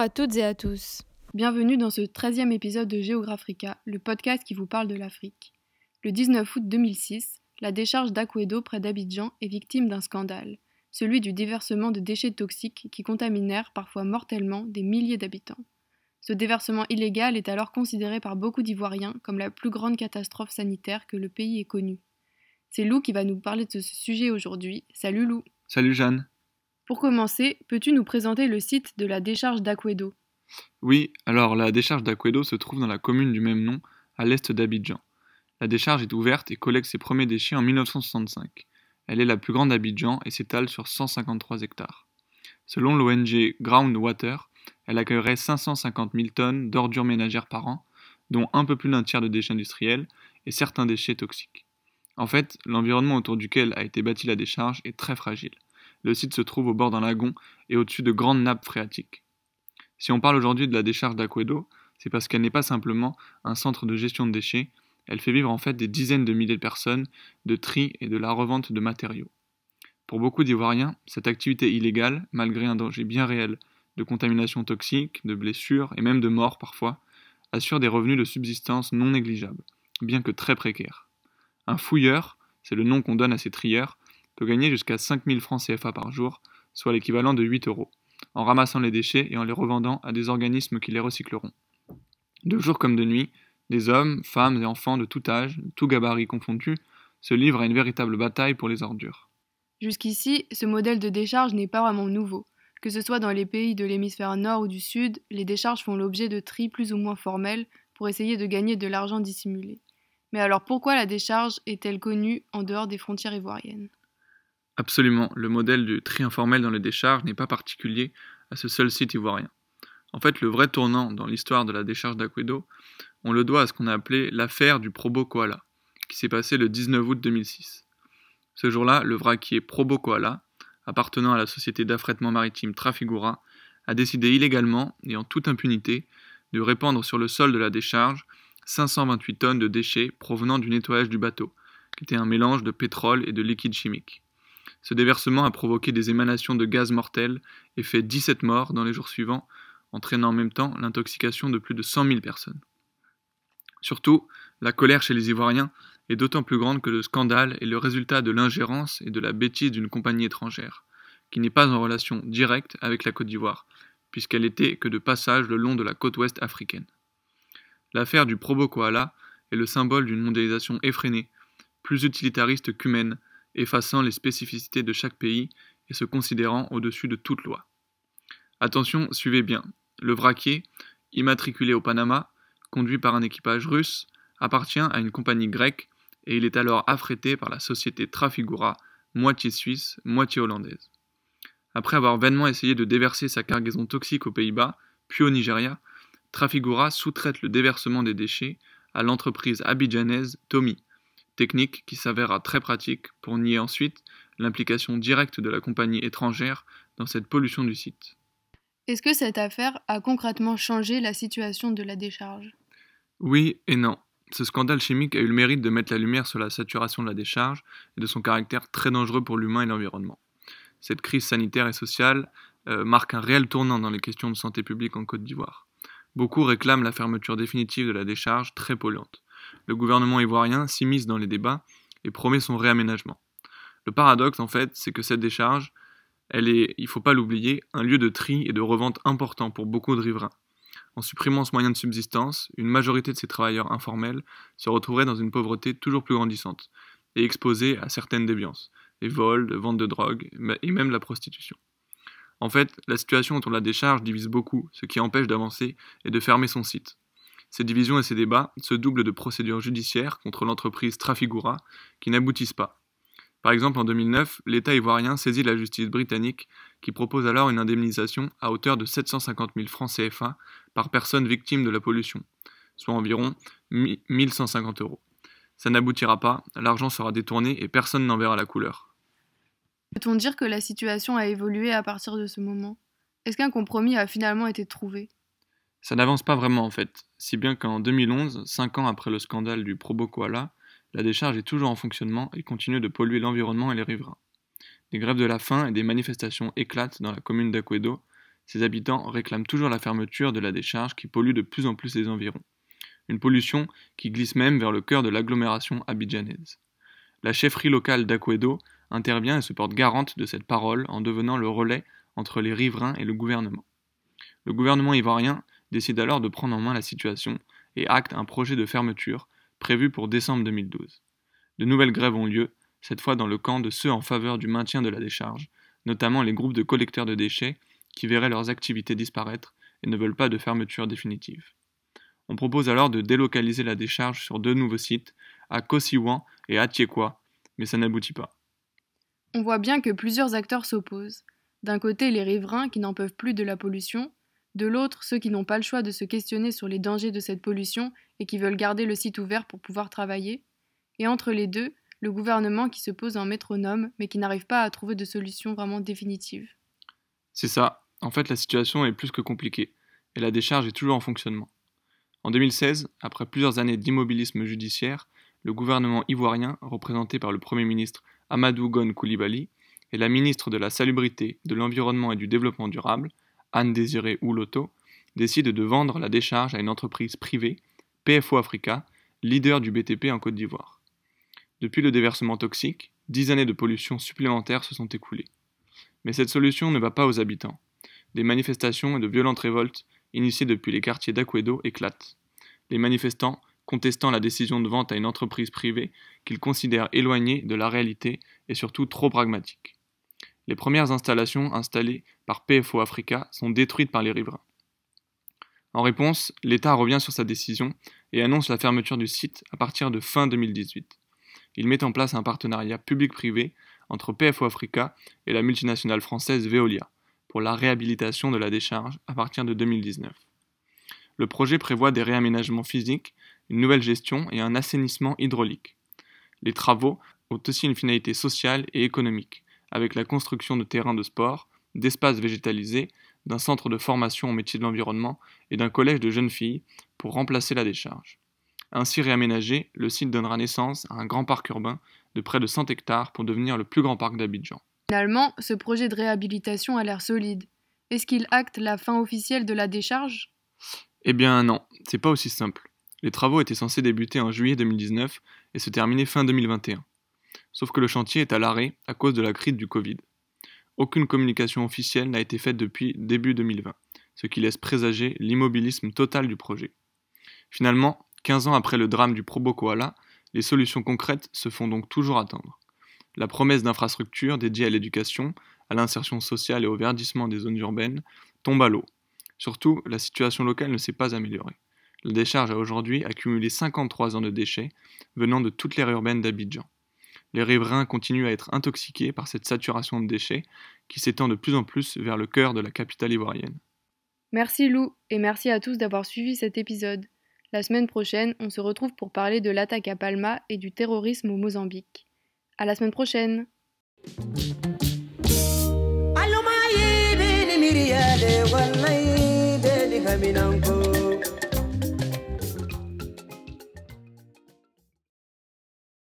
à toutes et à tous. Bienvenue dans ce 13e épisode de Géographica, le podcast qui vous parle de l'Afrique. Le 19 août 2006, la décharge d'Akwedo près d'Abidjan est victime d'un scandale, celui du déversement de déchets toxiques qui contaminèrent parfois mortellement des milliers d'habitants. Ce déversement illégal est alors considéré par beaucoup d'Ivoiriens comme la plus grande catastrophe sanitaire que le pays ait connue. C'est Lou qui va nous parler de ce sujet aujourd'hui. Salut Lou. Salut Jeanne. Pour commencer, peux-tu nous présenter le site de la décharge d'Akwedo ? Oui, alors la décharge d'Akwedo se trouve dans la commune du même nom, à l'est d'Abidjan. La décharge est ouverte et collecte ses premiers déchets en 1965. Elle est la plus grande d'Abidjan et s'étale sur 153 hectares. Selon l'ONG Groundwater, elle accueillerait 550 000 tonnes d'ordures ménagères par an, dont un peu plus d'un tiers de déchets industriels et certains déchets toxiques. En fait, l'environnement autour duquel a été bâtie la décharge est très fragile. Le site se trouve au bord d'un lagon et au-dessus de grandes nappes phréatiques. Si on parle aujourd'hui de la décharge d'Akwedo, c'est parce qu'elle n'est pas simplement un centre de gestion de déchets, elle fait vivre en fait des dizaines de milliers de personnes de tri et de la revente de matériaux. Pour beaucoup d'Ivoiriens, cette activité illégale, malgré un danger bien réel de contamination toxique, de blessures et même de mort parfois, assure des revenus de subsistance non négligeables, bien que très précaires. Un fouilleur, c'est le nom qu'on donne à ces trieurs, peut gagner jusqu'à 5 000 francs CFA par jour, soit l'équivalent de 8 euros, en ramassant les déchets et en les revendant à des organismes qui les recycleront. De jour comme de nuit, des hommes, femmes et enfants de tout âge, tout gabarit confondu, se livrent à une véritable bataille pour les ordures. Jusqu'ici, ce modèle de décharge n'est pas vraiment nouveau. Que ce soit dans les pays de l'hémisphère nord ou du sud, les décharges font l'objet de tri plus ou moins formels pour essayer de gagner de l'argent dissimulé. Mais alors pourquoi la décharge est-elle connue en dehors des frontières ivoiriennes ? Absolument, le modèle du tri informel dans les décharges n'est pas particulier à ce seul site ivoirien. En fait, le vrai tournant dans l'histoire de la décharge d'Akwedo, on le doit à ce qu'on a appelé l'affaire du Probo Koala, qui s'est passée le 19 août 2006. Ce jour-là, le vraquier Probo Koala, appartenant à la société d'affrètement maritime Trafigura, a décidé illégalement et en toute impunité de répandre sur le sol de la décharge 528 tonnes de déchets provenant du nettoyage du bateau, qui était un mélange de pétrole et de liquide chimique. Ce déversement a provoqué des émanations de gaz mortels et fait 17 morts dans les jours suivants, entraînant en même temps l'intoxication de plus de 100 000 personnes. Surtout, la colère chez les Ivoiriens est d'autant plus grande que le scandale est le résultat de l'ingérence et de la bêtise d'une compagnie étrangère, qui n'est pas en relation directe avec la Côte d'Ivoire, puisqu'elle était que de passage le long de la côte ouest africaine. L'affaire du Probo Koala est le symbole d'une mondialisation effrénée, plus utilitariste qu'humaine, effaçant les spécificités de chaque pays et se considérant au-dessus de toute loi. Attention, suivez bien. Le vraquier, immatriculé au Panama, conduit par un équipage russe, appartient à une compagnie grecque et il est alors affrété par la société Trafigura, moitié suisse, moitié hollandaise. Après avoir vainement essayé de déverser sa cargaison toxique aux Pays-Bas, puis au Nigeria, Trafigura sous-traite le déversement des déchets à l'entreprise abidjanaise Tomi, technique qui s'avéra très pratique pour nier ensuite l'implication directe de la compagnie étrangère dans cette pollution du site. Est-ce que cette affaire a concrètement changé la situation de la décharge ? Oui et non. Ce scandale chimique a eu le mérite de mettre la lumière sur la saturation de la décharge et de son caractère très dangereux pour l'humain et l'environnement. Cette crise sanitaire et sociale marque un réel tournant dans les questions de santé publique en Côte d'Ivoire. Beaucoup réclament la fermeture définitive de la décharge très polluante. Le gouvernement ivoirien s'immisce dans les débats et promet son réaménagement. Le paradoxe, en fait, c'est que cette décharge, elle est, il ne faut pas l'oublier, un lieu de tri et de revente important pour beaucoup de riverains. En supprimant ce moyen de subsistance, une majorité de ces travailleurs informels se retrouveraient dans une pauvreté toujours plus grandissante et exposés à certaines déviances, les vols, les ventes de drogue et même la prostitution. En fait, la situation autour de la décharge divise beaucoup, ce qui empêche d'avancer et de fermer son site. Ces divisions et ces débats se doublent de procédures judiciaires contre l'entreprise Trafigura qui n'aboutissent pas. Par exemple, en 2009, l'État ivoirien saisit la justice britannique qui propose alors une indemnisation à hauteur de 750 000 francs CFA par personne victime de la pollution, soit environ 1 150 euros. Ça n'aboutira pas, l'argent sera détourné et personne n'en verra la couleur. Peut-on dire que la situation a évolué à partir de ce moment ? Est-ce qu'un compromis a finalement été trouvé ? Ça n'avance pas vraiment en fait, si bien qu'en 2011, 5 ans après le scandale du Probo Koala, la décharge est toujours en fonctionnement et continue de polluer l'environnement et les riverains. Des grèves de la faim et des manifestations éclatent dans la commune d'Akwedo, ses habitants réclament toujours la fermeture de la décharge qui pollue de plus en plus les environs. Une pollution qui glisse même vers le cœur de l'agglomération abidjanaise. La chefferie locale d'Akoedo intervient et se porte garante de cette parole en devenant le relais entre les riverains et le gouvernement. Le gouvernement ivoirien décide alors de prendre en main la situation et acte un projet de fermeture prévu pour décembre 2012. De nouvelles grèves ont lieu, cette fois dans le camp de ceux en faveur du maintien de la décharge, notamment les groupes de collecteurs de déchets qui verraient leurs activités disparaître et ne veulent pas de fermeture définitive. On propose alors de délocaliser la décharge sur 2 nouveaux sites, à Kosiwan et à Tiekwa, mais ça n'aboutit pas. On voit bien que plusieurs acteurs s'opposent. D'un côté, les riverains qui n'en peuvent plus de la pollution, de l'autre, ceux qui n'ont pas le choix de se questionner sur les dangers de cette pollution et qui veulent garder le site ouvert pour pouvoir travailler. Et entre les deux, le gouvernement qui se pose en métronome mais qui n'arrive pas à trouver de solution vraiment définitive. C'est ça, en fait la situation est plus que compliquée, et la décharge est toujours en fonctionnement. En 2016, après plusieurs années d'immobilisme judiciaire, le gouvernement ivoirien, représenté par le Premier ministre Amadou Gon Coulibaly, et la ministre de la Salubrité, de l'Environnement et du Développement durable, Anne-Désirée Ouloto, décident de vendre la décharge à une entreprise privée, PFO Africa, leader du BTP en Côte d'Ivoire. Depuis le déversement toxique, 10 années de pollution supplémentaires se sont écoulées. Mais cette solution ne va pas aux habitants. Des manifestations et de violentes révoltes, initiées depuis les quartiers d'Akoedo, éclatent. Les manifestants contestant la décision de vente à une entreprise privée qu'ils considèrent éloignée de la réalité et surtout trop pragmatique. Les premières installations installées par PFO Africa sont détruites par les riverains. En réponse, l'État revient sur sa décision et annonce la fermeture du site à partir de fin 2018. Il met en place un partenariat public-privé entre PFO Africa et la multinationale française Veolia pour la réhabilitation de la décharge à partir de 2019. Le projet prévoit des réaménagements physiques, une nouvelle gestion et un assainissement hydraulique. Les travaux ont aussi une finalité sociale et économique, avec la construction de terrains de sport, d'espaces végétalisés, d'un centre de formation au métier de l'environnement et d'un collège de jeunes filles pour remplacer la décharge. Ainsi réaménagé, le site donnera naissance à un grand parc urbain de près de 100 hectares pour devenir le plus grand parc d'Abidjan. Finalement, ce projet de réhabilitation a l'air solide. Est-ce qu'il acte la fin officielle de la décharge ? Eh bien non, c'est pas aussi simple. Les travaux étaient censés débuter en juillet 2019 et se terminer fin 2021. Sauf que le chantier est à l'arrêt à cause de la crise du Covid. Aucune communication officielle n'a été faite depuis début 2020, ce qui laisse présager l'immobilisme total du projet. Finalement, 15 ans après le drame du Probo Koala, les solutions concrètes se font donc toujours attendre. La promesse d'infrastructures dédiées à l'éducation, à l'insertion sociale et au verdissement des zones urbaines tombe à l'eau. Surtout, la situation locale ne s'est pas améliorée. La décharge a aujourd'hui accumulé 53 ans de déchets venant de toute l'aire urbaine d'Abidjan. Les riverains continuent à être intoxiqués par cette saturation de déchets qui s'étend de plus en plus vers le cœur de la capitale ivoirienne. Merci Lou, et merci à tous d'avoir suivi cet épisode. La semaine prochaine, on se retrouve pour parler de l'attaque à Palma et du terrorisme au Mozambique. À la semaine prochaine! Aluma ye beni miriya de wallahi de di kaminanko